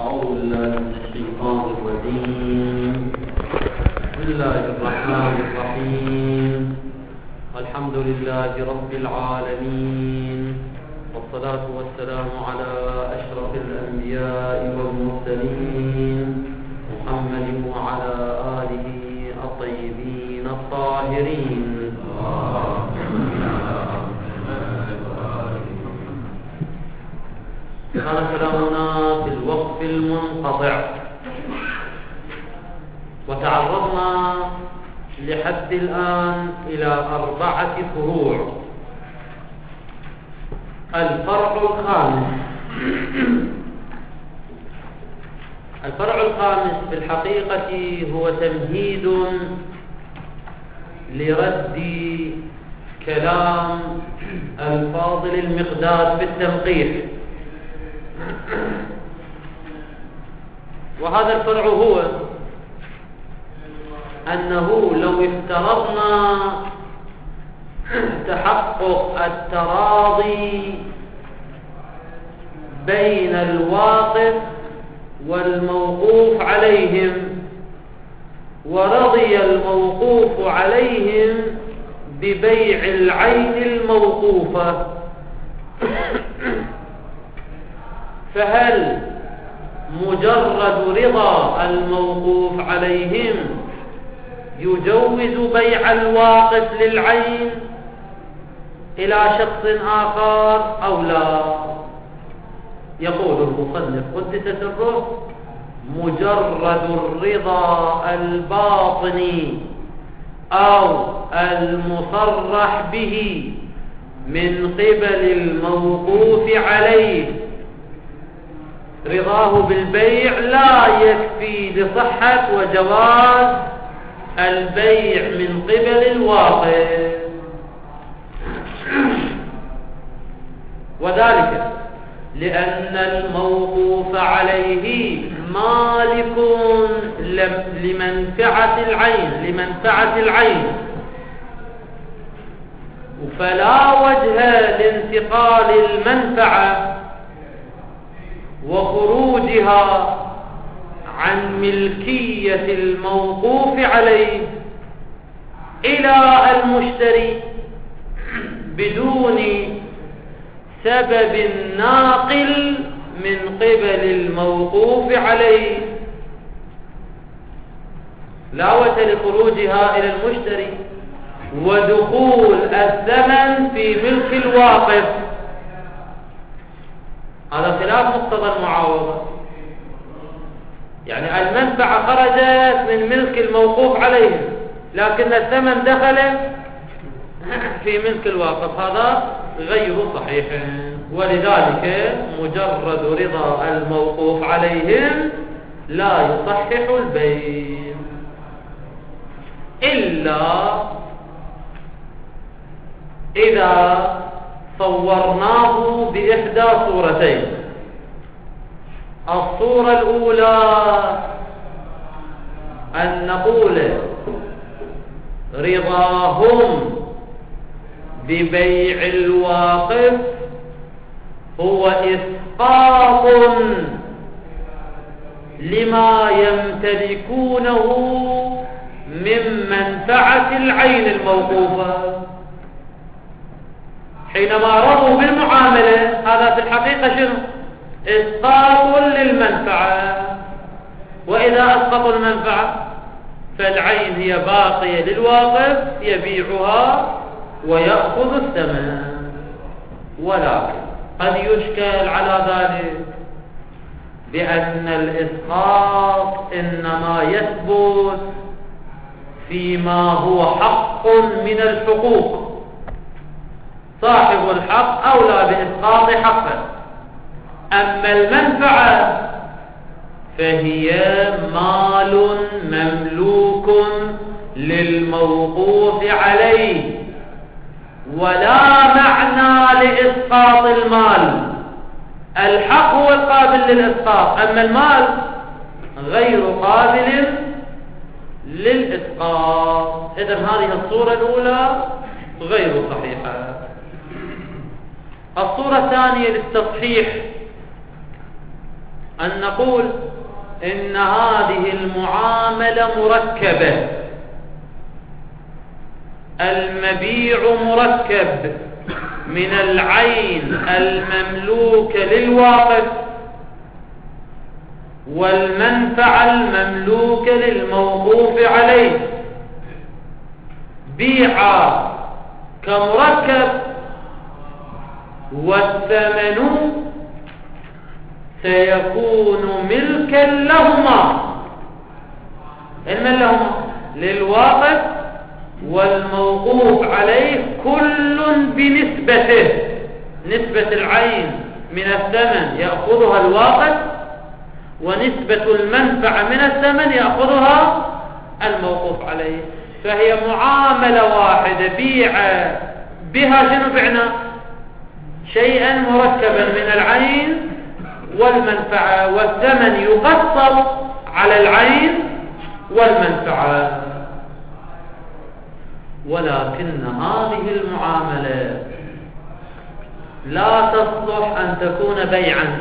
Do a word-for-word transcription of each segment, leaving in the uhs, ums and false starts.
أعوذ بالله من الشيطان الرجيم. بسم الله الرحمن الرحيم. الحمد لله رب العالمين، والصلاة والسلام على أشرف الأنبياء والمرسلين محمد وعلى آله الطيبين الطاهرين. كان كلامنا في الوقف المنقطع، وتعرضنا لحد الآن إلى أربعة فروع. الفرع الخامس الفرع الخامس في الحقيقة هو تمهيد لرد كلام الفاضل المقداد في التنقيح. وهذا الفرع هو أنه لو افترضنا تحقق التراضي بين الواقف والموقوف عليهم، ورضي الموقوف عليهم ببيع العين الموقوفة، فهل مجرد رضا الموقوف عليهم يجوز بيع الواقف للعين إلى شخص آخر أو لا؟ يقول المصنف قدس سره: مجرد الرضا الباطني أو المصرح به من قبل الموقوف عليه، رضاه بالبيع لا يكفي لصحة وجواز البيع من قبل الواقف. وذلك لأن الموقوف عليه مالك لمنفعة العين لمنفعة العين فلا وجه لانتقال المنفعة وخروجها عن ملكية الموقوف عليه إلى المشتري بدون سبب ناقل من قبل الموقوف عليه. لا وجه لخروجها إلى المشتري ودخول الثمن في ملك الواقف. هذا خلاف مقتضى المعاوضة. يعني المنفعة خرجت من ملك الموقوف عليه، لكن الثمن دخل في ملك الواقف، هذا غير صحيح. ولذلك مجرد رضا الموقوف عليهم لا يصحح البيع، إلا إذا صورناه بإحدى صورتين. الصورة الأولى أن نقول رضاهم ببيع الواقف هو إسقاط لما يمتلكونه من منفعة العين الموقوفة. حينما رضوا بالمعاملة، هذا في الحقيقة شنو؟ إسقاط للمنفعة. وإذا أسقطوا المنفعة فالعين هي باقية للواقف يبيعها ويأخذ الثمن. ولكن قد يشكل على ذلك بأن الإسقاط إنما يثبت فيما هو حق من الحقوق، صاحب الحق أولى بإسقاط حقه. أما المنفعة فهي مال مملوك للموقوف عليه، ولا معنى لإسقاط المال. الحق هو القابل للإسقاط، أما المال غير قابل للإسقاط. إذن هذه الصورة الأولى غير صحيحة. الصورة الثانية للتصحيح أن نقول إن هذه المعاملة مركبة، المبيع مركب من العين المملوكة للواقف والمنفعة المملوكة للموقوف عليه، بيع كمركب، والثمن سيكون ملكا لهما. المن لهما للواقف والموقوف عليه كل بنسبته، نسبة العين من الثمن يأخذها الواقف، ونسبة المنفعة من الثمن يأخذها الموقوف عليه. فهي معاملة واحدة بيع بها شنو بعنا؟ شيئا مركبا من العين والمنفعة، والثمن يقسم على العين والمنفعة. ولكن هذه المعاملة لا تصلح أن تكون بيعا،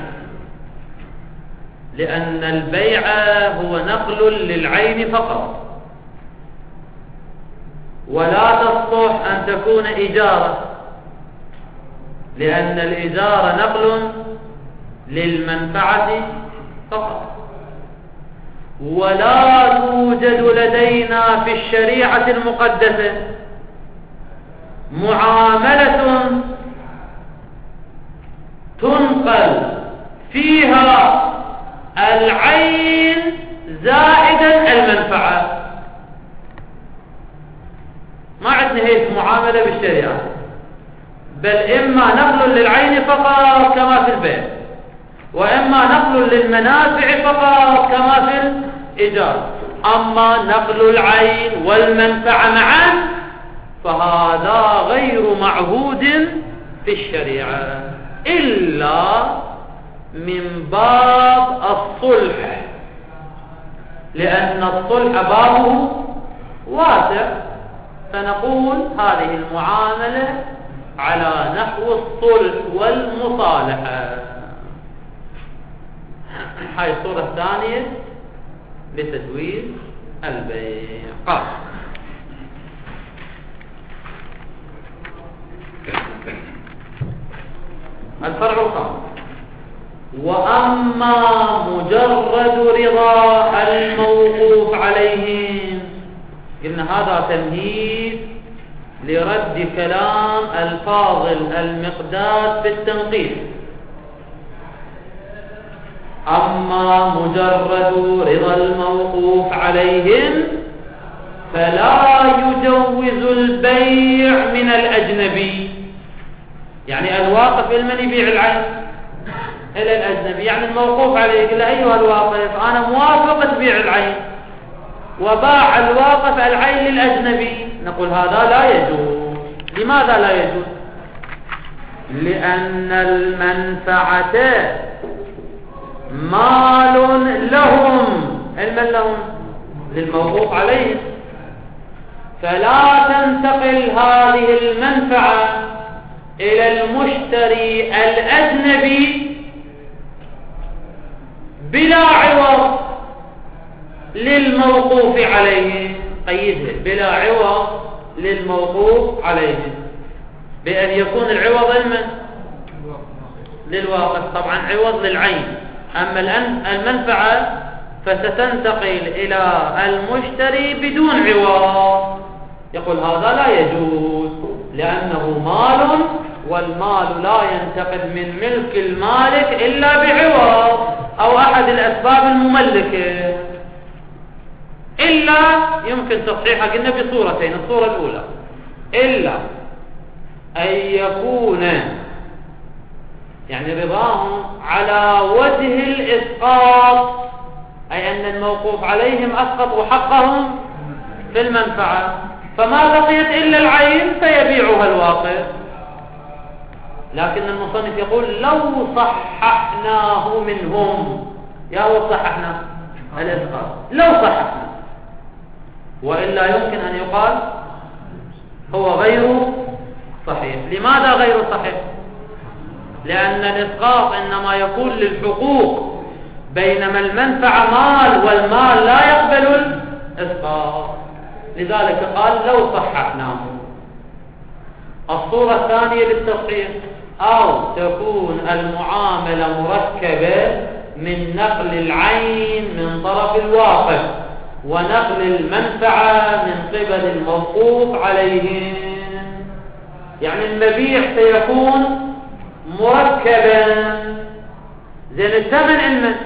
لأن البيع هو نقل للعين فقط، ولا تصلح أن تكون إجارة، لأن الإجارة نقل للمنفعة فقط. ولا توجد لدينا في الشريعة المقدسة معاملة تنقل فيها العين زائدا المنفعة. ما عندنا هيك معاملة بالشريعة، بل إما نقل للعين فقط كما في البيع، وإما نقل للمنافع فقط كما في الإيجار. أما نقل العين والمنفعة معا فهذا غير معهود في الشريعة إلا من باب الصلح، لأن الصلح بابه واسع. فنقول هذه المعاملة على نحو الصلح والمصالحة. هاي الصورة الثانية لتزويد البيع. قال الفرع الخامس: وأما مجرد رضا الموقوف عليهم. قلنا هذا تمهيد لرد كلام الفاضل المقداد في التنقيح. أما مجرد رضا الموقوف عليهم فلا يجوز البيع من الأجنبي. يعني الواقف المن يبيع العين إلى الأجنبي، يعني الموقوف عليه يقول له أيها الواقف أنا موافق تبيع العين، وباع الواقف العين للأجنبي. نقول هذا لا يجوز. لماذا لا يجوز؟ لأن المنفعة مال لهم، المال لهم للموقوف عليه، فلا تنتقل هذه المنفعة إلى المشتري الأجنبي بلا عوض للموقوف عليه. قيدها بلا عوض للموقوف عليه، بأن يكون العوض المن للواقف، طبعا عوض للعين. أما المنفعة فستنتقل إلى المشتري بدون عوض. يقول هذا لا يجوز لأنه مال، والمال لا ينتقل من ملك المالك إلا بعوض أو أحد الأسباب المملكة، إلا يمكن تصحيحها قلنا بصورتين. الصورة الأولى إلا أن يكون يعني رضاهم على وجه الإسقاط، أي أن الموقوف عليهم أسقطوا حقهم في المنفعة، فما بقيت إلا العين فيبيعها الواقف. لكن المصنف يقول لو صححناه منهم، يا هو صححنا الإسقاط لو صححنا، وإلا يمكن أن يقال هو غير صحيح. لماذا غير صحيح؟ لأن الإسقاط إنما يكون للحقوق بينما المنفعة مال والمال لا يقبل الإسقاط. لذلك قال لو صححناه. الصورة الثانية للتصحيح أو تكون المعاملة مركبة من نقل العين من طرف الواقف ونقل المنفعة من قبل الموقوف عليهم. يعني المبيع سيكون مركبا. زين الثمن علما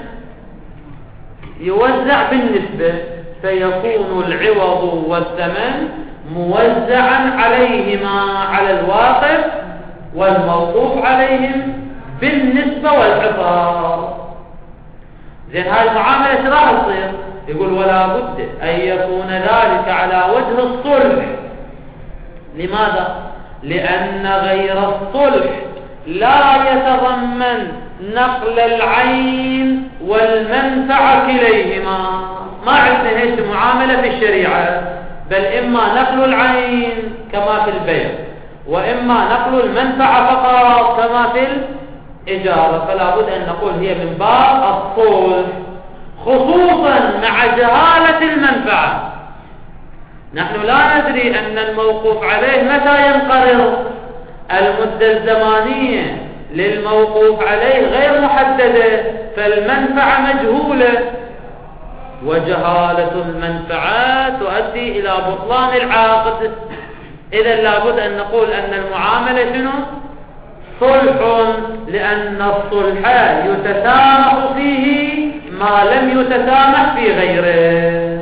يوزع بالنسبة، فيكون العوض والثمن موزعا عليهما على الواقف والموقوف عليهم بالنسبة والعطاء. زين هاي المعاملة راح تصير. يقول ولا بد أن يكون ذلك على وجه الصلح. لماذا؟ لأن غير الصلح لا يتضمن نقل العين والمنفعة كليهما. ما عندنا هيك معاملة في الشريعة، بل إما نقل العين كما في البيع وإما نقل المنفعة فقط كما في الإجارة. فلا بد أن نقول هي من باب الصلح، خصوصا مع جهالة المنفعة. نحن لا ندري أن الموقوف عليه متى ينقرض. المدة الزمانية للموقوف عليه غير محددة، فالمنفعة مجهولة، وجهالة المنفعة تؤدي إلى بطلان العقد. إذا لابد أن نقول أن المعاملة شنو؟ صلح، لأن الصلح يتسامح فيه ما لم يتسامح في غيره.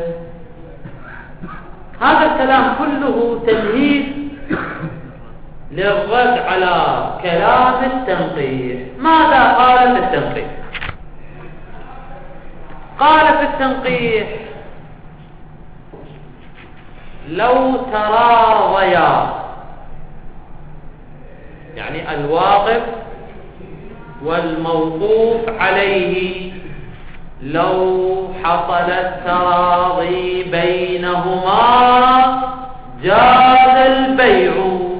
هذا الكلام كله تمهيد للرد على كلام التنقيح. ماذا قال في التنقيح؟ قال في التنقيح لو تراضيا، يعني الواقف والموقوف عليه، لو حصل التراضي بينهما جاز البيع.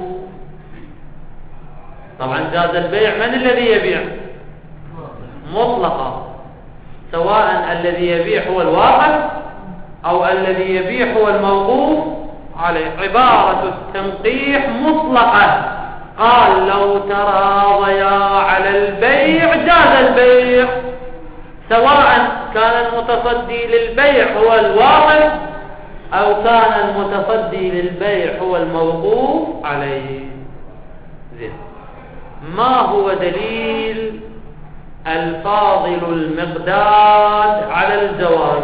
طبعا جاز البيع، من الذي يبيع؟ مطلقا، سواء الذي يبيع هو الواقف أو الذي يبيع هو الموقوف عليه. عبارة التنقيح مطلقة. قال لو تراضيا على البيع جاز البيع، سواء كان المتصدي للبيع هو الواقف أو كان المتصدي للبيع هو الموقوف عليه. زين. ما هو دليل الفاضل المقداد على الجواز؟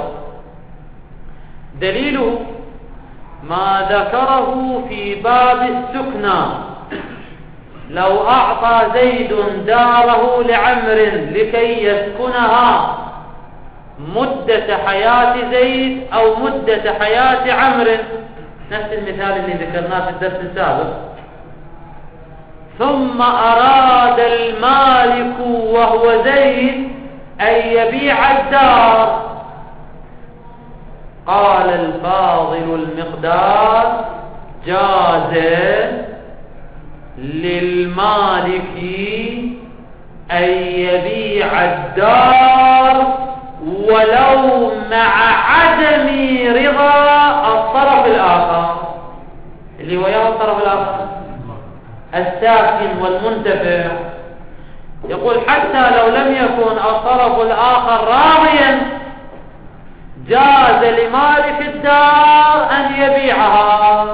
دليله ما ذكره في باب السكنى. لو أعطى زيد داره لعمر لكي يسكنها مدة حياة زيد أو مدة حياة عمر، نفس المثال اللي ذكرناه في الدرس السابق. ثم أراد المالك وهو زيد أن يبيع الدار، قال الفاضل المقدار جاز للمالك أن يبيع الدار ولو مع عدم رضا الطرف الآخر، اللي هو يا الطرف الآخر الساكن والمنتفع. يقول حتى لو لم يكن الطرف الآخر راضيا جاز لمالك الدار أن يبيعها.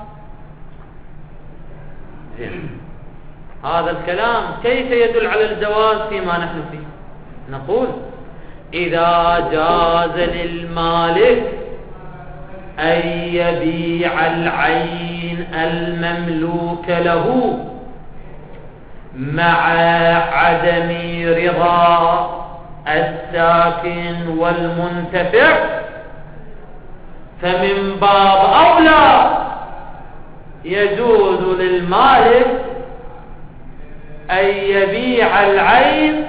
هذا الكلام كيف يدل على الجواز فيما نحن فيه؟ نقول إذا جاز للمالك أن يبيع العين المملوك له مع عدم رضا الساكن والمنتفع، فمن باب أولى يجوز للمالك أن يبيع العين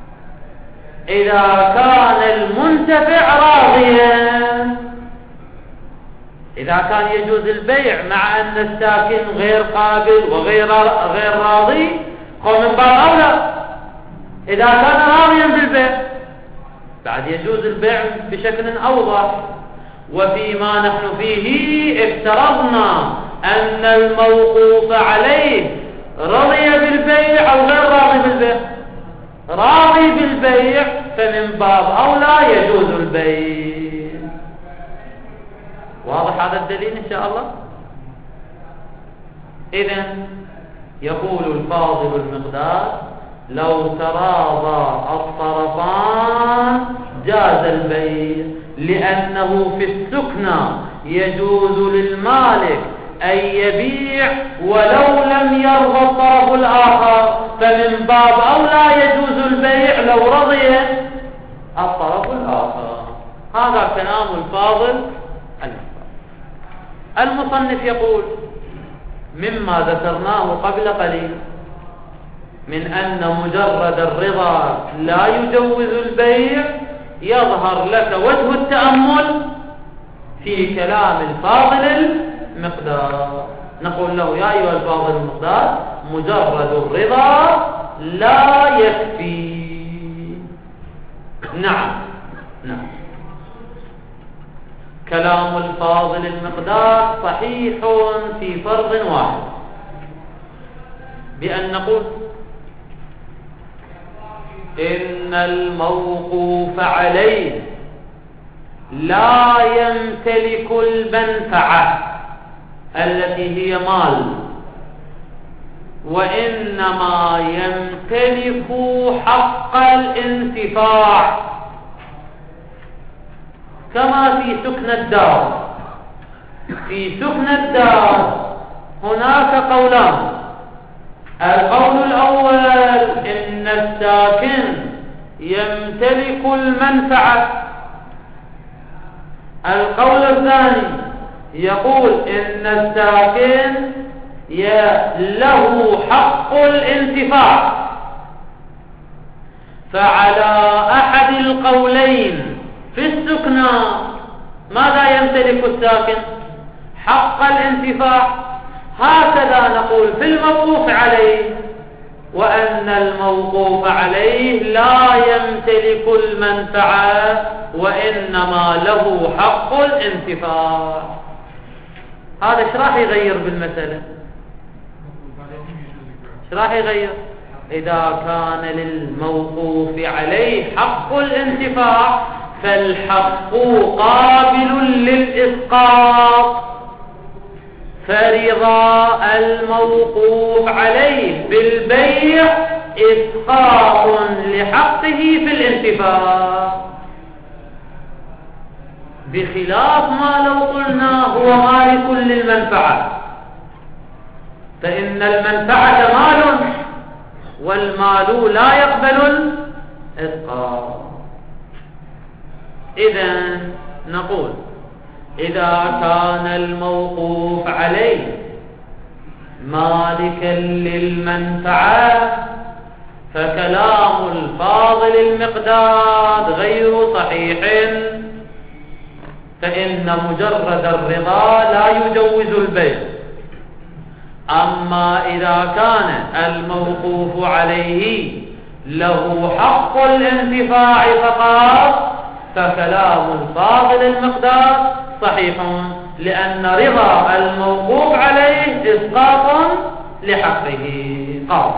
إذا كان المنتفع راضيا. إذا كان يجوز البيع مع أن الساكن غير قابل وغير غير راضي، هو من باب أولى إذا كان راضيا بالبيع. بعد يجوز البيع بشكل أوضح. وفيما نحن فيه افترضنا أن الموقوف عليه رضي بالبيع أو غير راضي بالبيع. راضي بالبيع فمن باب أولى يجوز البيع. واضح هذا الدليل إن شاء الله؟ إذن يقول الفاضل المقدار: لو تراضى الطرفان جاز البيع، لأنه في السكنى يجوز للمالك أن يبيع ولو لم يرضى الطرف الآخر، فمن باب أولى يجوز البيع لو رضي الطرف الآخر. هذا كلام الفاضل المقدار. المصنف يقول: مما ذكرناه قبل قليل من أن مجرد الرضا لا يجوز البيع، يظهر لك وجه التأمل في كلام الفاضل المقدار. نقول له: يا أيها الفاضل المقدار، مجرد الرضا لا يكفي. نعم نعم كلام الفاضل المقدار صحيح في فرض واحد، بأن نقول: إن الموقوف عليه لا يمتلك المنفعة التي هي مال، وإنما يمتلك حق الانتفاع، كما في سكن الدار. في سكن الدار هناك قولان: القول الأول إن الساكن يمتلك المنفعة. القول الثاني يقول إن الساكن له حق الانتفاع. فعلى أحد القولين في السكنى ماذا يمتلك الساكن؟ حق الانتفاع. هكذا نقول في الموقوف عليه، وأن الموقوف عليه لا يمتلك المنفعة وإنما له حق الانتفاع. هذا ايش راح يغير بالمسألة؟ ايش راح يغير؟ إذا كان للموقوف عليه حق الانتفاع فالحق قابل للإسقاط، فرضا الموقوف عليه بالبيع إسقاط لحقه في الانتفاع، بخلاف ما لو قلنا هو مالك للمنفعة، فإن المنفعة مال والمال لا يقبل الإسقاط. إذن نقول: إذا كان الموقوف عليه مالكا للمنفعة فكلام الفاضل المقداد غير صحيح، فإن مجرد الرضا لا يجوز البيع. أما إذا كان الموقوف عليه له حق الانتفاع فقط فكلام الفاضل المقدار صحيح، لأن رضا الموقوف عليه إسقاط لحقه. قال: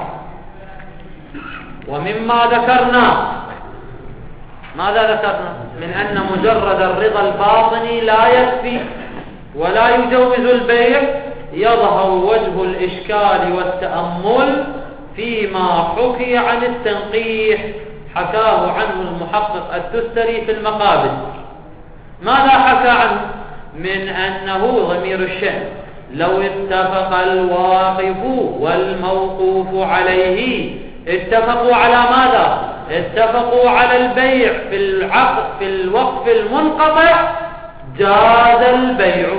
ومما ذكرنا، ماذا ذكرنا؟ من أن مجرد الرضا الباطني لا يكفي ولا يجوز البيع، يظهر وجه الإشكال والتأمل فيما حكي عن التنقيح، حكاه عنه المحقق التستري في المقابل. ماذا حكى عنه؟ من أنه ضمير الشأن لو اتفق الواقف والموقوف عليه، اتفقوا على ماذا؟ اتفقوا على البيع في العقد في الوقف المنقطع، جاز البيع.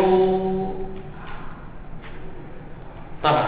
طبعا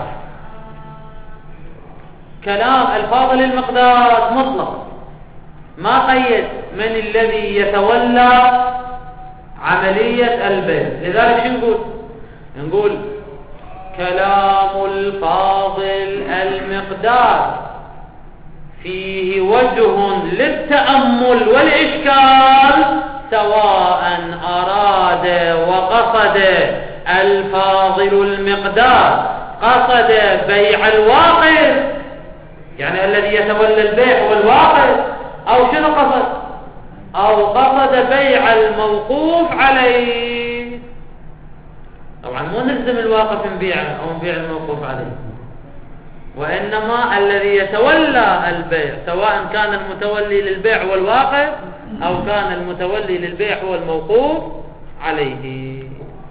كلام الفاضل المقدار مطلق، ما قيد من الذي يتولى عملية البيع. لذلك شو نقول؟ نقول كلام الفاضل المقدار فيه وجه للتأمل والإشكال، سواء أراد وقصد الفاضل المقدار قصد بيع الواقف، يعني الذي يتولى البيع والواقف، أو شنو قصد، أو قصد بيع الموقوف عليه. طبعا مو نلزم الواقف نبيعه أو نبيع الموقوف عليه، وإنما الذي يتولى البيع، سواء كان المتولي للبيع والواقف أو كان المتولي للبيع هو الموقوف عليه.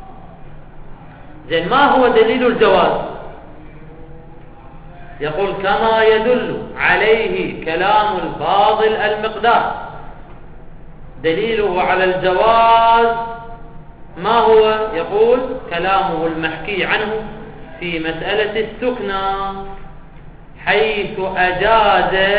زين، ما هو دليل الجواز؟ يقول كما يدل عليه كلام الفاضل المقدار. دليله على الجواز ما هو؟ يقول كلامه المحكي عنه في مسألة السكنى، حيث أجاز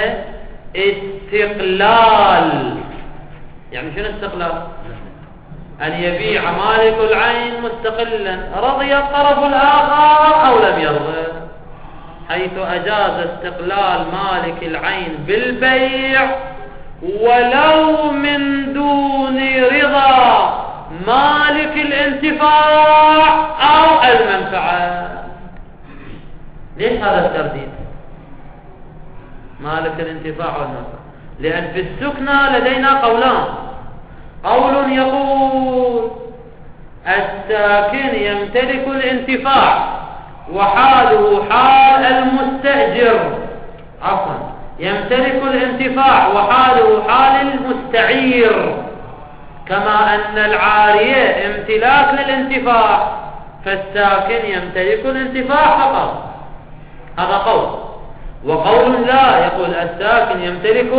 استقلال. يعني شنو استقلال؟ أن يبيع مالك العين مستقلا، رضي الطرف الآخر أو لم يرضى، حيث أجاز استقلال مالك العين بالبيع ولو من دون رضا مالك الانتفاع أو المنفعة. ليش هذا الترديد؟ مالك الانتفاع والمنفعة، لأن في السكنى لدينا قولان. قول يقول الساكن يمتلك الانتفاع وحاله حال المستأجر، عفوا يمتلك الانتفاع وحاله حال المستعير، كما أن العارية امتلاك للانتفاع، فالساكن يمتلك الانتفاع فقط. هذا قول. وقول لا، يقول الساكن يمتلك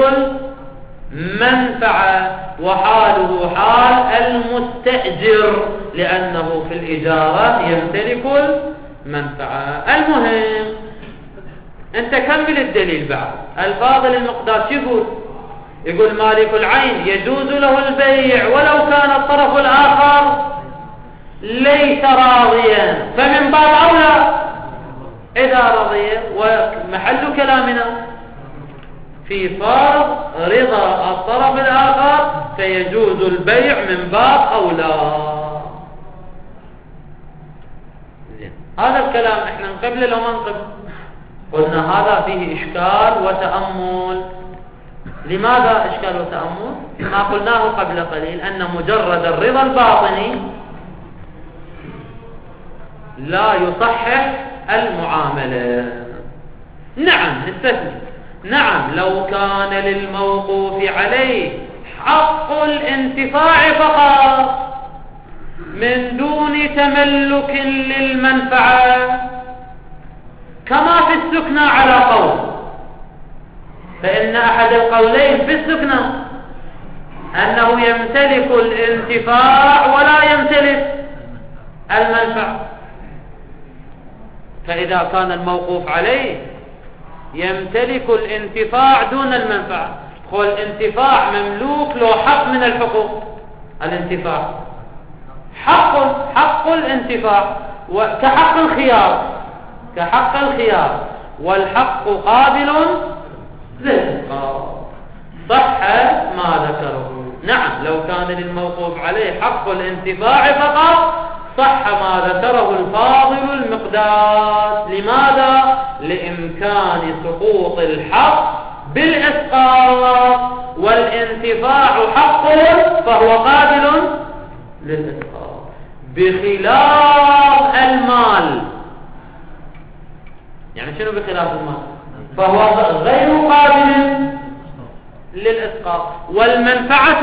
المنفعة وحاله حال المستأجر، لأنه في الإجارة يمتلك المنفعة. المهم أنت كمل الدليل بعد. الفاضل المقدار شو يقول؟ يقول مالك العين يجوز له البيع ولو كان الطرف الآخر ليس راضيا، فمن باب أولى إذا رضي. ومحل كلامنا في فرض رضا الطرف الآخر فيجوز البيع من باب أولى. هذا الكلام احنا نقبل لو ما نقبل؟ قلنا هذا فيه إشكال وتأمل. لماذا إشكال وتأمل؟ ما قلناه قبل قليل أن مجرد الرضا الباطني لا يصحح المعاملة. نعم نستثني، نعم لو كان للموقوف عليه حق الانتفاع فقط من دون تملك للمنفعة، كما في السكنى على قول، فإن أحد القولين في السكنى أنه يمتلك الانتفاع ولا يمتلك المنفعة. فإذا كان الموقوف عليه يمتلك الانتفاع دون المنفعة، هو الانتفاع مملوك له حق من الحقوق. الانتفاع حق حق الانتفاع كحق الخيار، كحق الخيار، والحق قابل للإسقاط. صح ما ذكره. نعم لو كان للموقوف عليه حق الانتفاع فقط صح ما ذكره الفاضل المقدار. لماذا؟ لإمكان سقوط الحق بالإسقاط، والانتفاع حق فهو قابل للإسقاط، بخلاف المال. يعني شنو بخلاف المال؟ فهو غير قابل للإسقاط. والمنفعة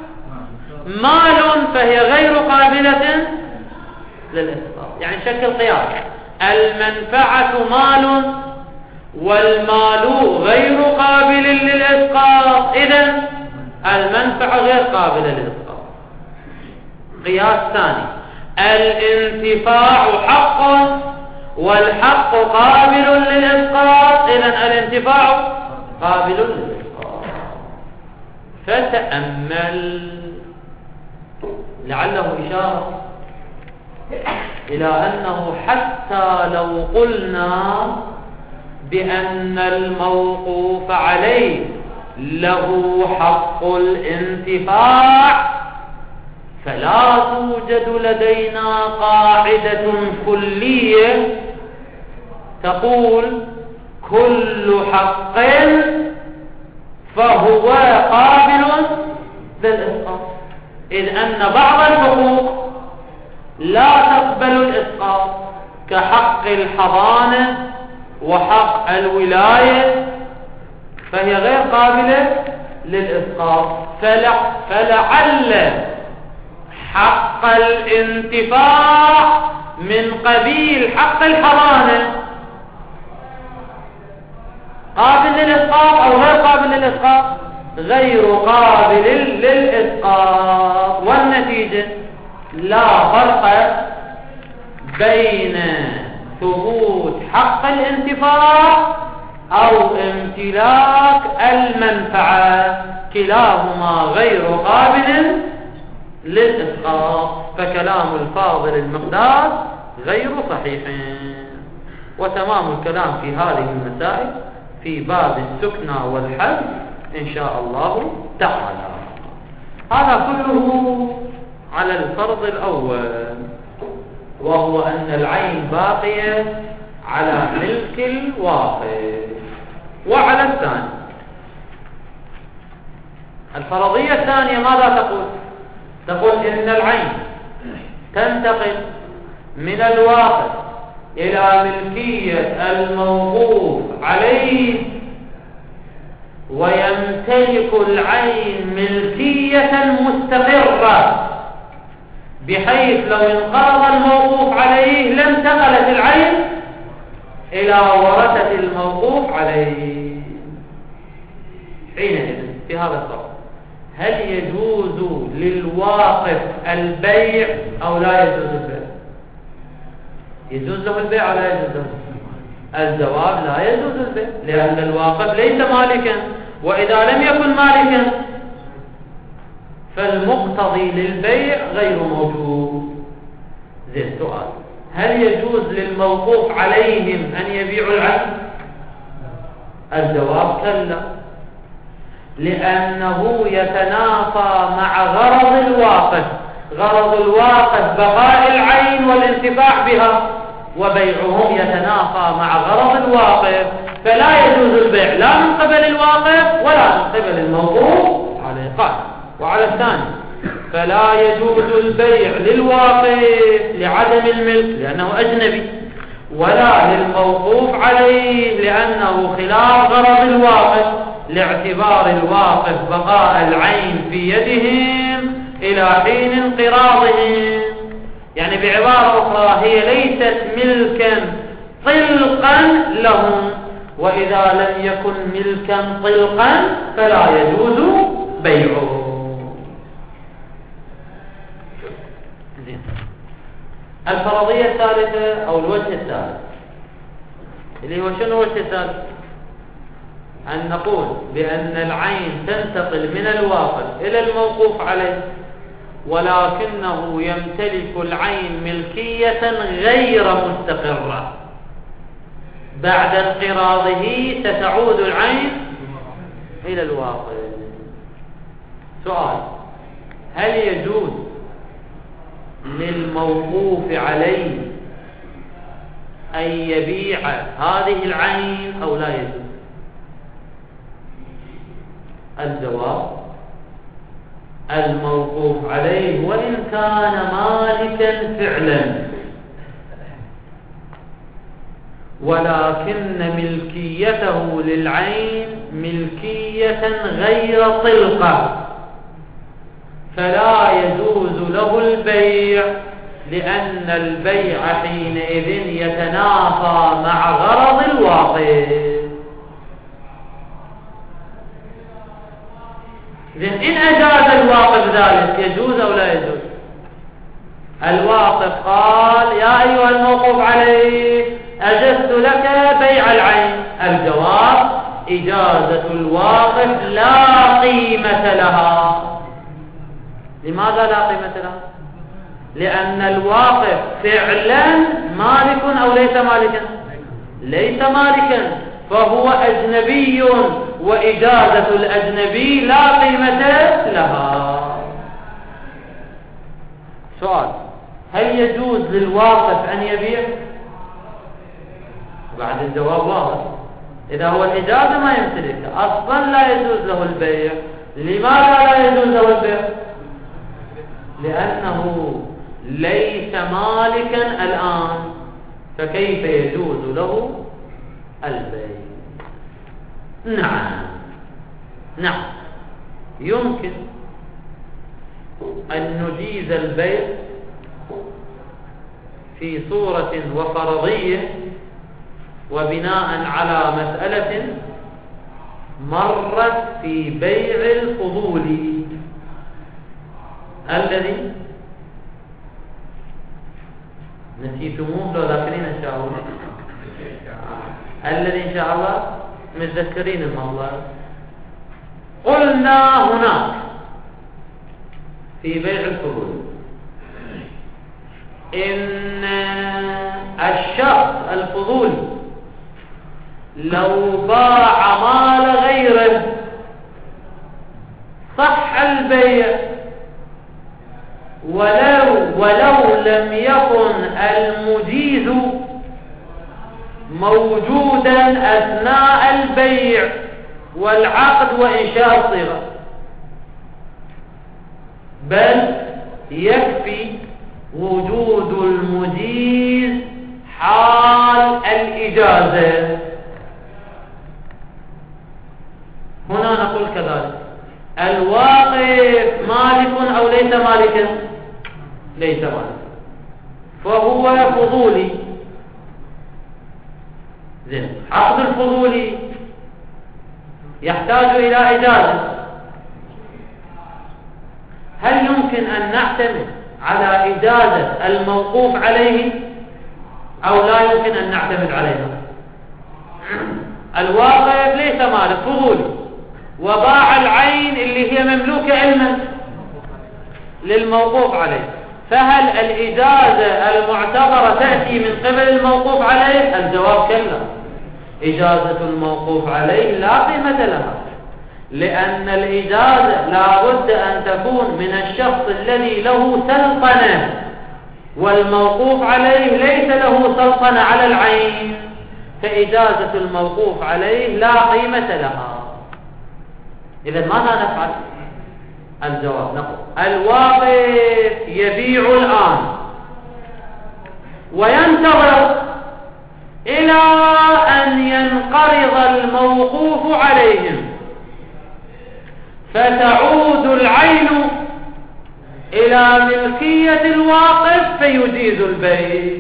مال فهي غير قابلة للإسقاط. يعني شكل قياس، المنفعة مال والمال غير قابل للإسقاط، إذن المنفعة غير قابلة للإسقاط. قياس ثاني، الانتفاع حق والحق قابل للإسقاط، إذن الانتفاع قابل للإسقاط. فتأمل، لعله إشارة إلى أنه حتى لو قلنا بأن الموقوف عليه له حق الانتفاع، فلا توجد لدينا قاعدة كلية تقول كل حق فهو قابل للإسقاط، إذ أن بعض الحقوق لا تقبل الإسقاط كحق الحضانة وحق الولاية، فهي غير قابلة للإسقاط. فلعل حق الانتفاع من قبيل حق الحضانة قابل للإسقاط أو غير قابل للإسقاط؟ غير قابل للإسقاط. والنتيجة لا فرق بين ثبوت حق الانتفاع أو امتلاك المنفعة، كلاهما غير قابل للإسقاط، فكلام الفاضل المقدار غير صحيح. وتمام الكلام في هذه المسائل في باب السكنى والحد إن شاء الله تعالى. هذا كله على الفرض الأول، وهو أن العين باقية على ملك الواقف. وعلى الثاني، الفرضية الثانية ماذا تقول؟ تقول إن العين تنتقل من الواقف إلى ملكية الموقوف عليه، ويمتلك العين ملكية مستقرة، بحيث لو انقرض الموقوف عليه لانتقلت العين إلى ورثة الموقوف عليه. حينئذ في هذا الصورة هل يجوز للواقف البيع أو لا يجوز البيع؟ يجوز له البيع أو لا يجوز له؟ الجواب لا يجوز البيع، لأن الواقف ليس مالكا، وإذا لم يكن مالكا فالمقتضي للبيع غير موجود. زي السؤال، هل يجوز للموقوف عليهم أن يبيعوا العين؟ الجواب كلا، لأنه يتنافى مع غرض الواقف. غرض الواقف بقاء العين والانتفاع بها، وبيعهم يتنافى مع غرض الواقف، فلا يجوز البيع لا من قبل الواقف ولا من قبل الموقوف عليه. قال وعلى الثاني، فلا يجوز البيع للواقف لعدم الملك لأنه أجنبي، ولا للموقوف عليه لأنه خلاف غرض الواقف، لاعتبار الواقف بقاء العين في يدهم إلى حين انقراضهم. يعني بعبارة أخرى هي ليست ملكا طلقا لهم، وإذا لم يكن ملكا طلقا فلا يجوز بيعه. الفرضية الثالثة أو الوجه الثالث اللي هو شنو الوجه الثالث؟ أن نقول بأن العين تنتقل من الواقف إلى الموقوف عليه، ولكنه يمتلك العين ملكية غير مستقرة، بعد انقراضه ستعود العين إلى الواقف. سؤال، هل يجوز للموقوف عليه أن يبيع هذه العين أو لا يجوز؟ الجواب، الموقوف عليه وإن كان مالكا فعلا، ولكن ملكيته للعين ملكية غير طلقة، فلا يجوز له البيع، لأن البيع حينئذ يتنافى مع غرض الواقف. إن أجاز الواقف ذلك يجوز أو لا يجوز؟ الواقف قال يا أيها الموقوف عليه أجزت لك بيع العين. الجواب، إجازة الواقف لا قيمة لها. لماذا لا قيمة لها؟ لأن الواقف فعلا مالك أو ليس مالكا؟ ليس مالكا، فهو أجنبي، وإجازة الأجنبي لا قيمة لها. سؤال: هل يجوز للواقف أن يبيع؟ بعد الجواب واضح. إذا هو الإجازة ما يمتلكها أصلا لا يجوز له البيع. لماذا لا يجوز له البيع؟ لأنه ليس مالكا الآن، فكيف يجوز له البيع؟ نعم نعم يمكن أن نجيز البيع في صورة وفرضية وبناء على مسألة مرت في بيع الفضول الذي نسيتموه لو ذاكرين إن شاء الله، الذي إن شاء الله متذكرين الموضوع. قلنا هناك في بيع الفضول إن الشخص الفضولي لو باع مال غيره صح البيع، ولو ولو لم يكن المجيز موجودا أثناء البيع والعقد وإنشاء الصيغة، بل يكفي وجود المجيز حال الإجازة. هنا نقول كذلك: الواقف مالك أو ليس مالكا؟ ليس مالكا، فهو فضولي. زين، عقد الفضولي يحتاج إلى إجازة. هل يمكن أن نعتمد على إجازة الموقوف عليه أو لا يمكن أن نعتمد عليها؟ الواقف ليس مالك، فضولي، وباع العين اللي هي مملوكة علما للموقوف عليه، فهل الإجازة المعتبرة تأتي من قبل الموقوف عليه؟ الجواب كلا. إجازة الموقوف عليه لا قيمة لها، لأن الإجازة لا بد أن تكون من الشخص الذي له سلطنة، والموقوف عليه ليس له سلطنة على العين، فإجازة الموقوف عليه لا قيمة لها. إذن ماذا نفعل؟ الجواب نقول: الواقف يبيع الآن وينتظر إلى أن ينقرض الموقوف عليهم، فتعود العين إلى ملكية الواقف فيجيز البيع.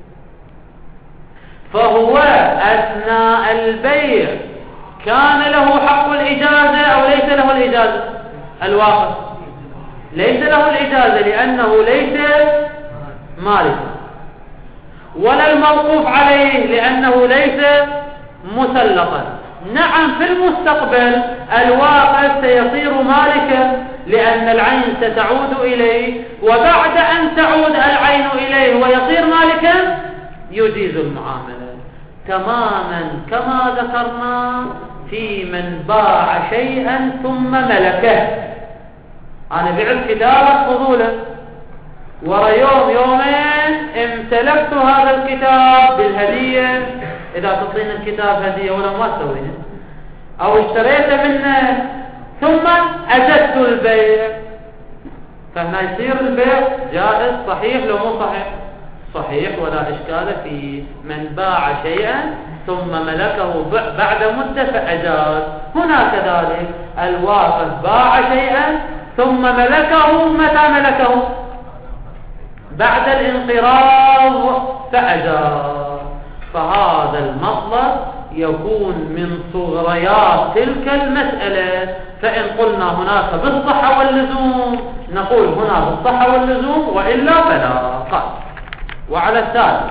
فهو أثناء البيع كان له حق الإجازة أو ليس له الإجازة؟ الواقف ليس له الإجازة لأنه ليس مالكا، ولا الموقوف عليه لأنه ليس مسلطا. نعم، في المستقبل الواقف سيصير مالكا لأن العين ستعود إليه، وبعد أن تعود العين إليه ويصير مالكا يجيز المعاملة تماما كما ذكرنا في من باع شيئا ثم ملكه. أنا بعت كتابك فضولا، ورا يوم يومين امتلكت هذا الكتاب بالهدية، إذا تعطينا الكتاب هدية ولا ما تسويها، أو اشتريت منه ثم أجدت البيع، فهنا يصير البيع جائز صحيح لو مو صحيح؟ صحيح ولا إشكال فيه. من باع شيئا ثم ملكه بعد مدة فأجاز. هنا كذلك الواقف باع شيئا ثم ملكه. متى ملكه؟ بعد الانقراض فأجاز. فهذا المطلب يكون من صغريات تلك المسألة. فإن قلنا هناك بالصحة واللزوم نقول هنا بالصحة واللزوم، وإلا فلا. قال: وعلى الثالث،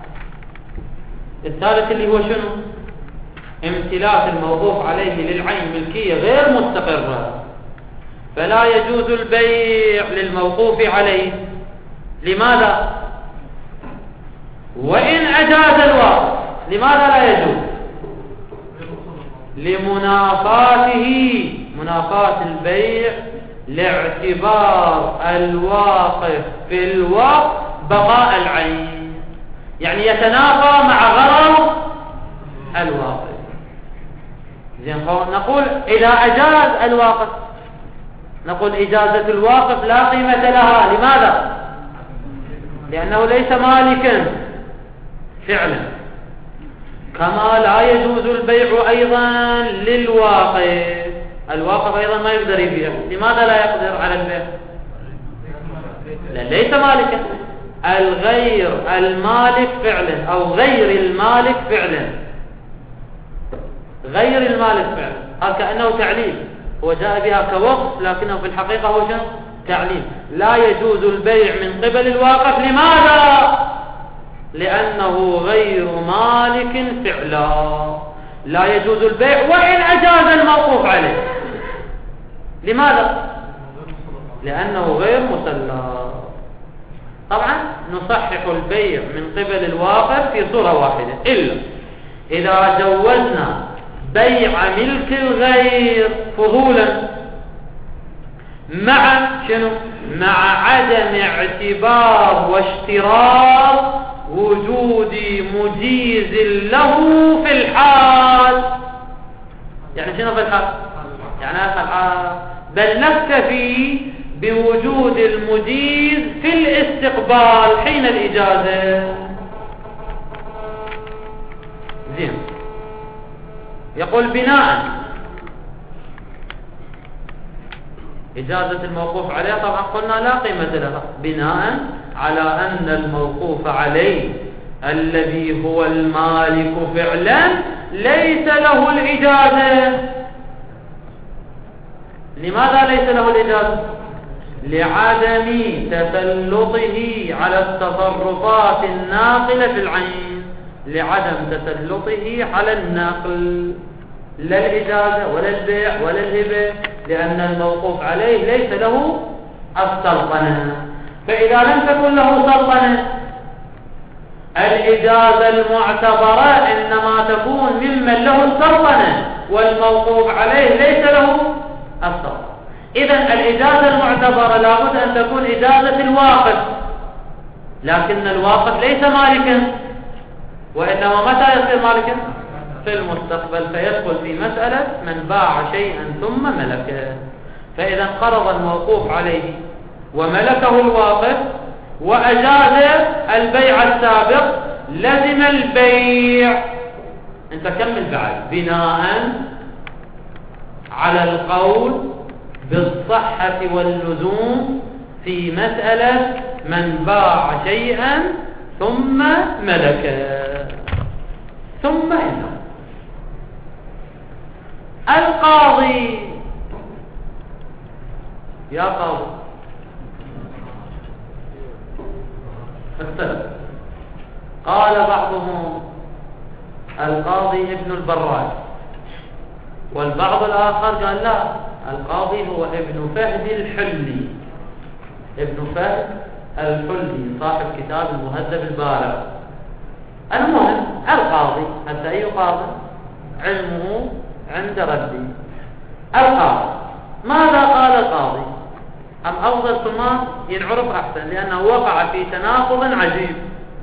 الثالث اللي هو شنو؟ امتلاك الموقوف عليه للعين ملكية غير مستقرة، فلا يجوز البيع للموقوف عليه. لماذا؟ وإن أجاز الواقف، لماذا لا يجوز؟ لمنافاته، منافاة البيع لاعتبار الواقف في الوقت بقاء العين، يعني يتنافى مع غرض الواقف. زين، نقول إذا أجاز الواقف، نقول إجازة الواقف لا قيمة لها. لماذا؟ لأنه ليس مالكا فعلا، كما لا يجوز البيع أيضا للواقف. الواقف أيضا ما يقدر يبيع. لماذا لا يقدر على البيع؟ لأن ليس مالكا. الغير المالك فعلا أو غير المالك فعلا، غير المالك فعلا، هذا كأنه تعليل، هو جاء بها كوقف لكنه في الحقيقة هو شنو؟ تعليل. لا يجوز البيع من قبل الواقف. لماذا؟ لأنه غير مالك فعلا. لا يجوز البيع وإن أجاز الموقوف عليه. لماذا؟ لأنه غير مسلم. طبعا نصحح البيع من قبل الواقف في صورة واحدة، إلا إذا جوزنا بيع ملك الغير فضولا مع شنو؟ مع عدم اعتبار واشتراط وجود مجيز له في الحال. يعني شنو في الحال؟ يعني في الحال بل نكتفي بوجود المجيز في الاستقبال حين الإجازة. زين، يقول بناء إجازة الموقوف عليه، طبعا قلنا لا قيمة لها، بناء على أن الموقوف عليه الذي هو المالك فعلا ليس له الإجازة. لماذا ليس له الإجازة؟ لعدم تسلطه على التصرفات الناقلة في العين، لعدم تسلطه على النقل، لا الإجازة ولا البيع ولا الهبة، لأن الموقوف عليه ليس له السلطنة. فإذا لم تكن له سلطنة، الإجازة المعتبرة إنما تكون ممن له السلطنة، والموقوف عليه ليس له السلطنة. إذن الإجازة المعتبرة لابد أن تكون إجازة الواقف، لكن الواقف ليس مالكا، وإنما متى يصير مالكا؟ في المستقبل، فيدخل في مسألة من باع شيئا ثم ملكه. فإذا انقرض الموقوف عليه وملكه الواقف وأجاز البيع السابق، لزم البيع. انت كمل بعد، بناء على القول بالصحة واللزوم في مسألة من باع شيئا ثم ملكه. ثم إنه القاضي، يا قاضي اختلف. قال بعضهم القاضي ابن البراج، والبعض الآخر قال لا، القاضي هو ابن فهد الحلي، ابن فهد الحلي صاحب كتاب المهذب البارع. المهم القاضي، حتى أي قاضي علمه عند ربي. القاضي ماذا قال القاضي؟ أم أفضل ثم ينعرف أحسن، لأنه وقع في تناقض عجيب.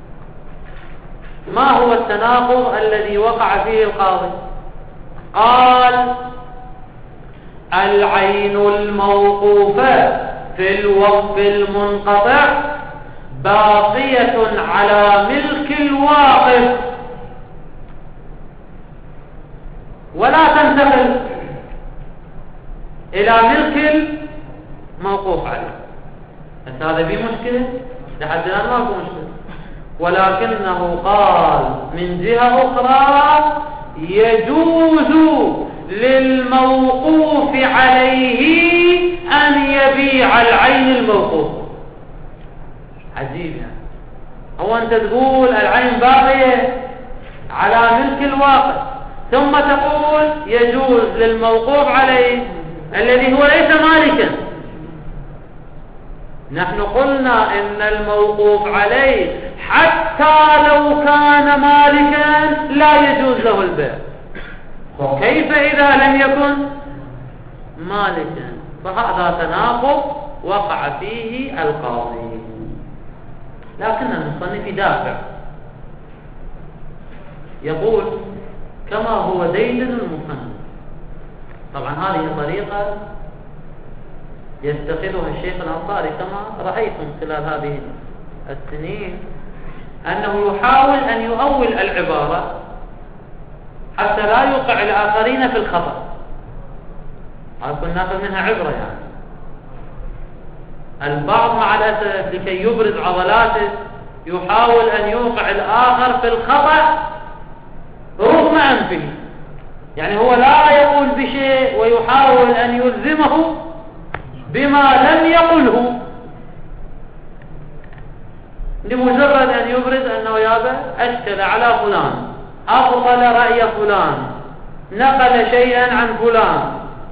ما هو التناقض الذي وقع فيه القاضي؟ قال العين الموقوفة في الوقف المنقطع باقية على ملك الواقف ولا تنتقل إلى ملك الموقوف عليه. هذا فيه مشكلة؟ لحد الآن ما هو مشكلة، ولكنه قال من جهة أخرى يجوز للموقوف عليه أن يبيع العين الموقوف. عجيب يعني. هو أنت تقول العين باقية على ملك الواقف، ثم تقول يجوز للموقوف عليه الذي هو ليس مالكا. نحن قلنا إن الموقوف عليه حتى لو كان مالكا لا يجوز له البيع، وكيف إذا لم يكن مالكا؟ فهذا تناقض وقع فيه القاضي. لكن المصنف يدافع، يقول كما هو ديدن المصنف. طبعا هذه طريقة يتخذها الشيخ الأنصاري كما رأيتم خلال هذه السنين، أنه يحاول أن يؤول العبارة حتى لا يوقع الآخرين في الخطأ. هذا كنا ناخذ منها عبرة. يعني البعض مع الأسف لكي يبرز عضلاته يحاول أن يوقع الآخر في الخطأ رغم أنفه. يعني هو لا يقول بشيء ويحاول أن يلزمه بما لم يقله لمجرد أن يبرز أنه يابا أشكل على فلان، أبطل رأي فلان، نقل شيئا عن فلان.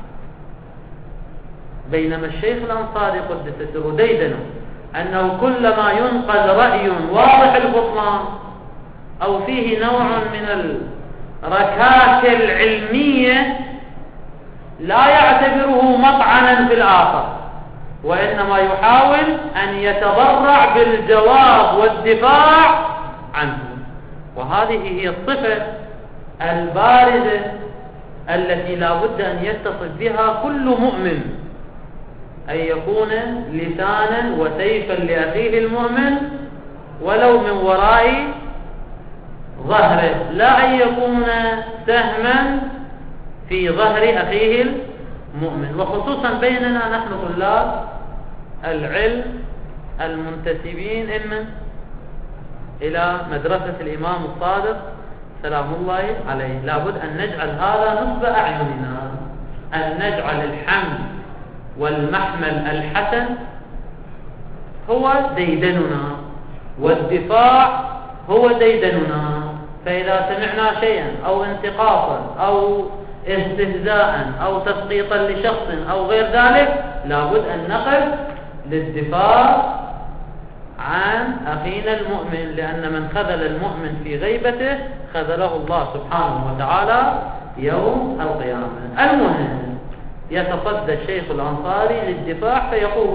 بينما الشيخ الأنصاري قدس سره ديدنه أنه كلما ينقل رأي واضح البطلان أو فيه نوع من الركاكة العلمية لا يعتبره مطعنا في الآخر، وإنما يحاول أن يتضرع بالجواب والدفاع عنه. وهذه هي الصفة البارزة التي لا بد أن يتصف بها كل مؤمن، أن يكون لسانا وسيفا لأخيه المؤمن ولو من وراء ظهره، لا أن يكون سهما في ظهر أخيه المؤمن. وخصوصا بيننا نحن طلاب العلم المنتسبين إما إلى مدرسة الإمام الصادق سلام الله عليه، لابد أن نجعل هذا نصب أعيننا، أن نجعل الحمد والمحمل الحسن هو ديدننا والدفاع هو ديدننا. فإذا سمعنا شيئا أو انتقاصا أو استهزاء أو تسقيطا لشخص أو غير ذلك لابد أن نقف للدفاع عن أخينا المؤمن، لأن من خذل المؤمن في غيبته خذله الله سبحانه وتعالى يوم القيامة. المهم يتصدى الشيخ الأنصاري للدفاع فيقول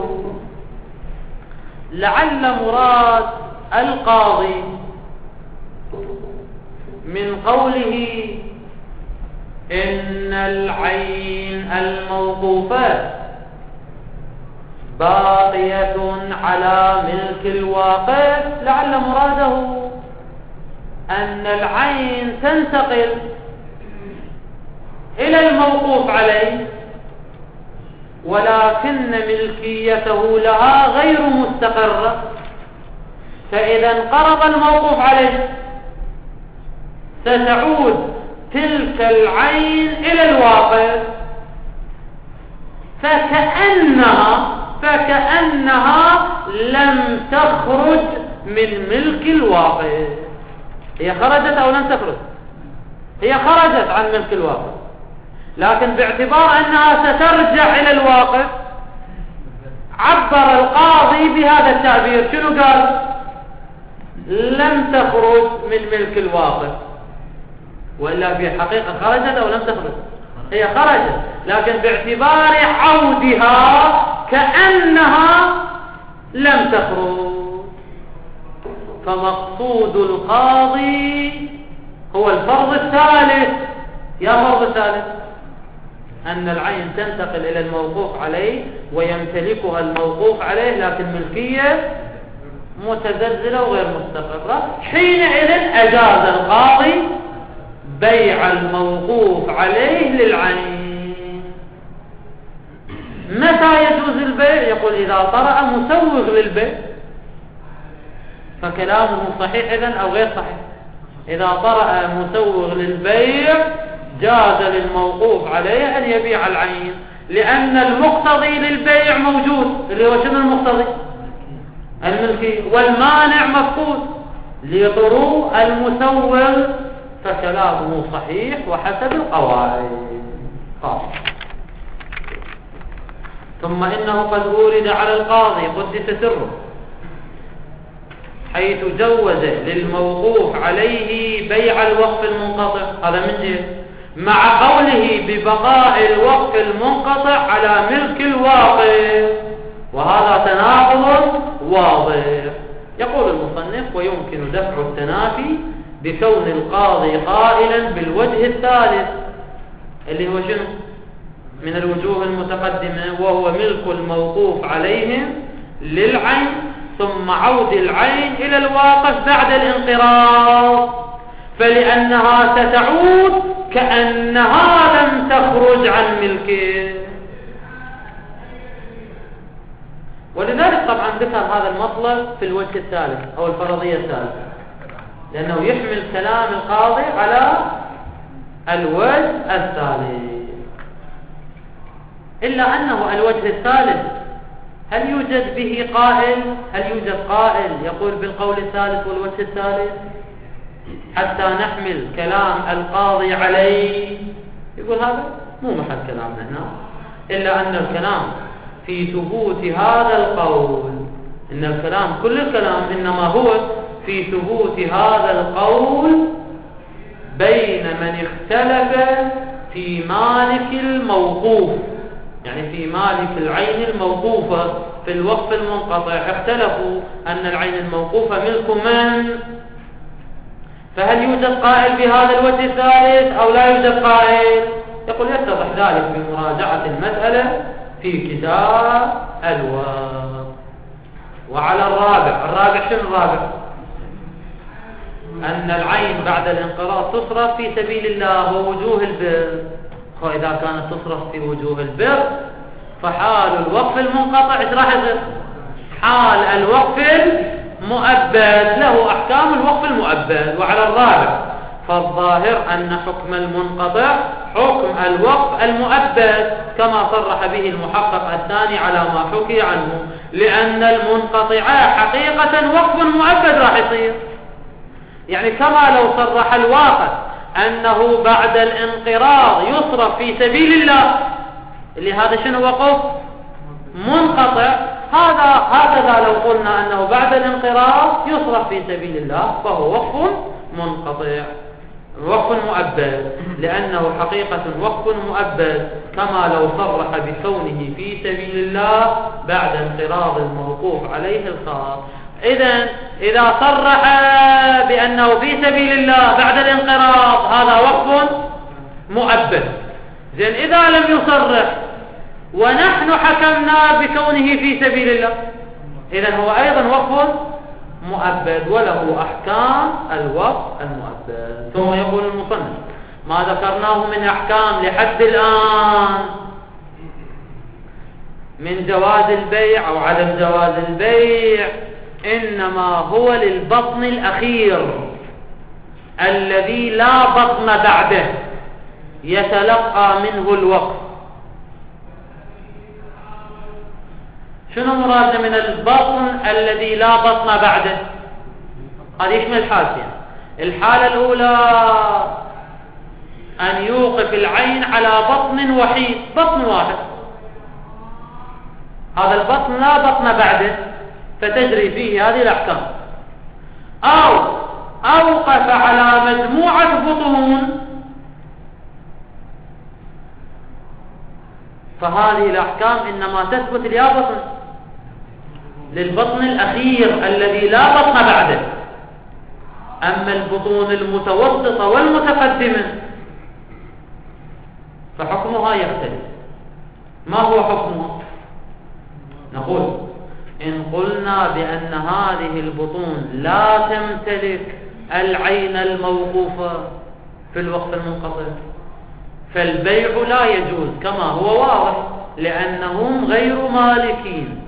لعل مراد القاضي من قوله إن العين الموقوفة باقية على ملك الواقف، لعل مراده أن العين تنتقل إلى الموقوف عليه ولكن ملكيته لها غير مستقرة، فإذا انقرض الموقوف عليه ستعود تلك العين إلى الواقف فكأنها فكأنها لم تخرج من ملك الواقف. هي خرجت أو لم تخرج؟ هي خرجت عن ملك الواقف، لكن باعتبار أنها سترجع إلى الواقف عبر القاضي بهذا التعبير. شنو قال؟ لم تخرج من ملك الواقف، وإلا في الحقيقة خرجت أو لم تخرج؟ هي خرجت، لكن باعتبار عودها كأنها لم تخرج. فمقصود القاضي هو الفرض الثالث. يا فرض الثالث أن العين تنتقل إلى الموقوف عليه ويمتلكها الموقوف عليه، لكن ملكية متزلزلة وغير مستقرة. حينئذ أجاز القاضي بيع الموقوف عليه للعين. متى يجوز البيع؟ يقول إذا طرأ مسوغ للبيع، فكلامه صحيح إذن أو غير صحيح؟ إذا طرأ مسوغ للبيع جاز للموقوف عليه أن يبيع العين، لأن المقتضي للبيع موجود اللي هو شنو المقتضي؟ الملكي، والمانع مفقود لطروء المسوغ، فكلامه صحيح وحسب القواعد. قال ثم إنه قد أورد على القاضي قدس سره حيث جوز للموقوف عليه بيع الوقف المنقطع. هذا من جهة. مع قوله ببقاء الوقف المنقطع على ملك الواقف، وهذا تناقض واضح. يقول المصنف: ويمكن دفع التنافي بكون القاضي قائلا بالوجه الثالث، اللي هو شنو من الوجوه المتقدمة، وهو ملك الموقوف عليهم للعين ثم عود العين إلى الواقف بعد الانقراض، فلأنها ستعود كأنها لم تخرج عن ملكه. ولذلك طبعا ذكر هذا المطلب في الوجه الثالث أو الفرضية الثالثة، لأنه يحمل كلام القاضي على الوجه الثالث. إلا أنه الوجه الثالث هل يوجد به قائل؟ هل يوجد قائل يقول بالقول الثالث والوجه الثالث حتى نحمل كلام القاضي عليه؟ يقول هذا مو محل كلامنا هنا، إلا أن الكلام في ثبوت هذا القول، إن الكلام كل الكلام إنما هو في ثبوت هذا القول بين من اختلف في مالك الموقوف، يعني في مالك العين الموقوفة في الوقف المنقطع. اختلفوا أن العين الموقوفة ملك من، فهل يوجد قائل بهذا الوجه الثالث أو لا يوجد قائل؟ يقول يتضح ذلك بمراجعة المسألة في كتاب الوقف. وعلى الرابع، الرابع شنو الرابع؟ أن العين بعد الانقراض تصرف في سبيل الله ووجوه البر. وإذا كانت تصرف في وجوه البر فحال الوقف المنقطع ايش راح يصير؟ حال الوقف المؤبد، له أحكام الوقف المؤبد. وعلى الرابع فالظاهر أن حكم المنقطع حكم الوقف المؤبد كما صرح به المحقق الثاني على ما حكي عنه، لأن المنقطع حقيقة وقف مؤبد راح يصير. يعني كما لو صرح الواقف أنه بعد الانقراض يصرف في سبيل الله، اللي هذا شنو وقف منقطع، هذا هكذا لو قلنا أنه بعد الانقراض يصرف في سبيل الله فهو وقف منقطع، وقف مؤبد، لأنه حقيقة وقف مؤبد كما لو صرح بكونه في سبيل الله بعد انقراض الموقوف عليه الخاص. إذن إذا صرح بأنه في سبيل الله بعد الانقراض هذا وقف مؤبد. زين إذا لم يصرح ونحن حكمنا بكونه في سبيل الله، إذن هو أيضا وقف مؤبد وله أحكام الوقف المؤبد. ثم يقول المصنف: ما ذكرناه من أحكام لحد الآن من جواز البيع أو عدم جواز البيع إنما هو للبطن الأخير الذي لا بطن بعده يتلقى منه الوقف. شنو مراد من البطن الذي لا بطن بعده؟ هذا يشمل حالتين. الحالة الأولى أن يوقف العين على بطن وحيد، بطن واحد، هذا البطن لا بطن بعده فتجري فيه هذه الأحكام، أو أوقف على مجموعة بطون فهذه الأحكام إنما تثبت لها بطن للبطن الأخير الذي لا بطن بعده. أما البطون المتوسطة والمتقدمة فحكمها يختلف. ما هو حكمها؟ نقول إن قلنا بأن هذه البطون لا تمتلك العين الموقوفة في الوقف المنقطع فالبيع لا يجوز كما هو واضح، لأنهم غير مالكين.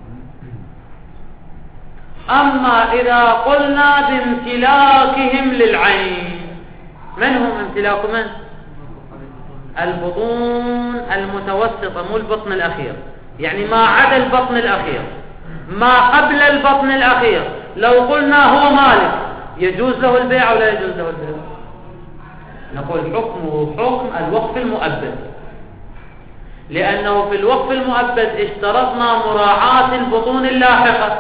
أما إذا قلنا بامتلاكهم للعين، من هم امتلاك من؟ البطون المتوسطة، مو البطن الأخير، يعني ما عدا البطن الأخير، ما قبل البطن الأخير لو قلنا هو مالك يجوز له البيع أو لا يجوز له البيع؟ نقول حكمه حكم الوقف المؤبد، لأنه في الوقف المؤبد اشترطنا مراعاة البطون اللاحقة.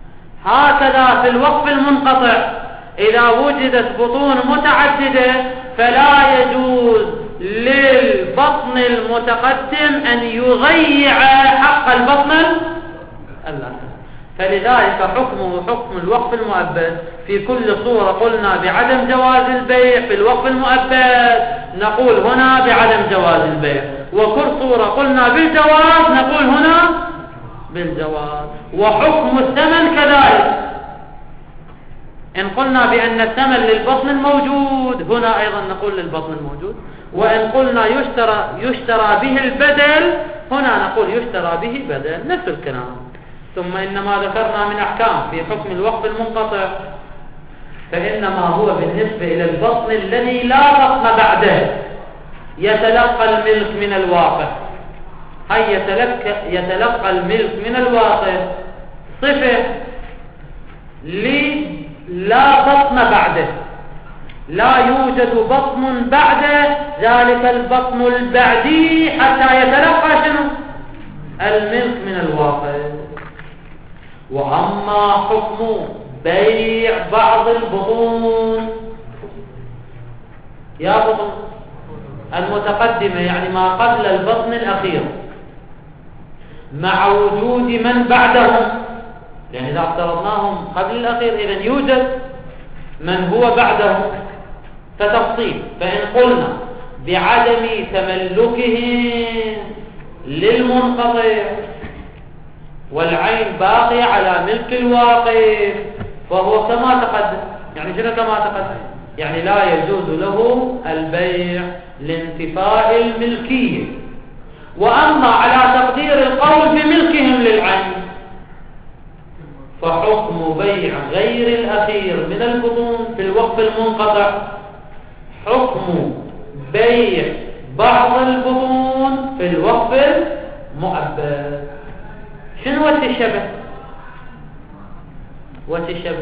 هكذا في الوقف المنقطع إذا وجدت بطون متعددة فلا يجوز للبطن المتقدم أن يضيع حق البطن الآخر. فلذلك حكمه حكم الوقف المؤبد. في كل صورة قلنا بعدم جواز البيع، في الوقف المؤبد نقول هنا بعدم جواز البيع، وكل صورة قلنا بالجواز نقول هنا بالجواز. وحكم الثمن كذلك، إن قلنا بأن الثمن للبطن الموجود هنا أيضا نقول للبطن الموجود، وإن قلنا يشترى, يشترى به البدل هنا نقول يشترى به بدل، نفس الكلام. ثم إنما ذكرنا من أحكام في حكم الوقف المنقطع فإنما هو بالنسبة إلى البطن الذي لا بطن بعده يتلقى الملك من الواقف. هي يتلقى, يتلقى الملك من الواقف صفة لا بطن بعده، لا يوجد بطن بعد ذلك البطن البعدي حتى يتلقى شنو الملك من الواقف. وأما حكم بيع بعض البطون يا بطن المتقدمة، يعني ما قبل البطن الأخير، مع وجود من بعدهم، يعني إذا افترضناهم قبل الأخير إذن يوجد من هو بعدهم. فتفصيل، فإن قلنا بعدم تملكه للمنقطع والعين باقي على ملك الواقف فهو كما تقدم. يعني شنو كما تقدم؟ يعني لا يجوز له البيع لانتفاء الملكية. وأما على تقدير القول بملكهم للعين فحكم بيع غير الأخير من البطون في الوقف المنقطع حكم بيع بعض البطون في الوقف المؤبد. شنو وجه الشبه؟ وجه الشبه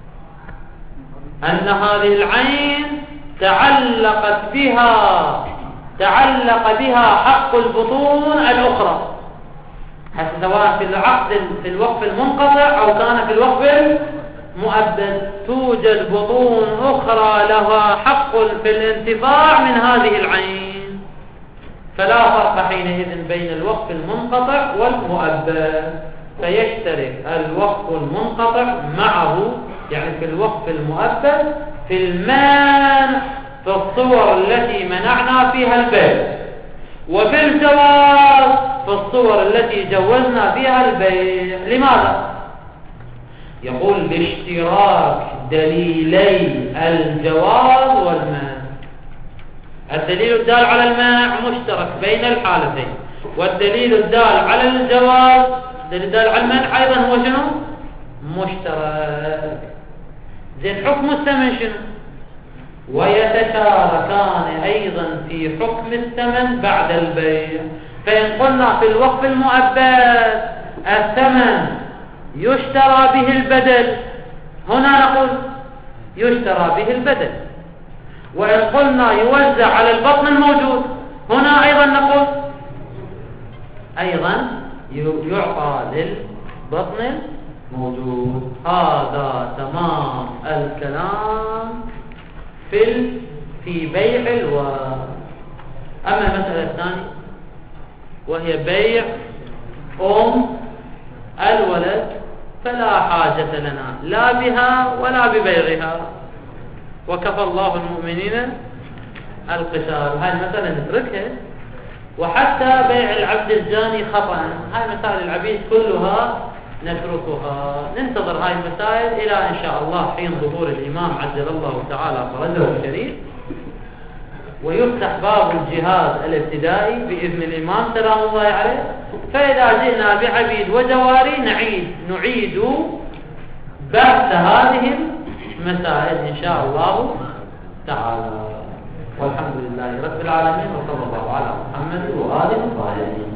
أن هذه العين تعلقت بها تعلق بها حق البطون الأخرى، سواء في العقد في الوقف المنقطع أو كان في الوقف المؤبد. توجد بطون أخرى لها حق في الانتفاع من هذه العين، فلا فرق حينئذ بين الوقف المنقطع والمؤبد، فيشترك الوقف المنقطع معه يعني في الوقف المؤبد في المانع في الصور التي منعنا فيها البيع، وفي الجواز في الصور التي جوزنا فيها البيع. لماذا؟ يقول باشتراك دليلي الجواز والمنع. الدليل الدال على المنع مشترك بين الحالتين، والدليل الدال على الجواز الدليل الدال على المنع أيضا هو شنو؟ مشترك. زين حكم الثمن شنو؟ ويتشاركان أيضا في حكم الثمن بعد البيع. فإن قلنا في الوقف المؤبد الثمن يشترى به البدل، هنا نقول يشترى به البدل. وإن قلنا يوزع على البطن الموجود، هنا أيضا نقول أيضا يعطى للبطن الموجود. هذا تمام الكلام في في بيع الورث. أما المسألة الثانية وهي بيع أم الولد فلا حاجة لنا لا بها ولا ببيعها، وكفى الله المؤمنين القتال. هاي المسألة نتركها. وحتى بيع العبد الزاني خطأ، هاي مسائل العبيد كلها نتركها. ننتظر هاي المسائل إلى إن شاء الله حين ظهور الإمام عجل الله تعالى فرجه الشريف، ويفتح باب الجهاد الابتدائي بإذن الإمام سلام الله عليه. فإذا جئنا بعبيد وجواري نعيد نعيد بحث هذه المسائل إن شاء الله تعالى. والحمد لله رب العالمين، وصلى الله على محمد وآله وصحبه.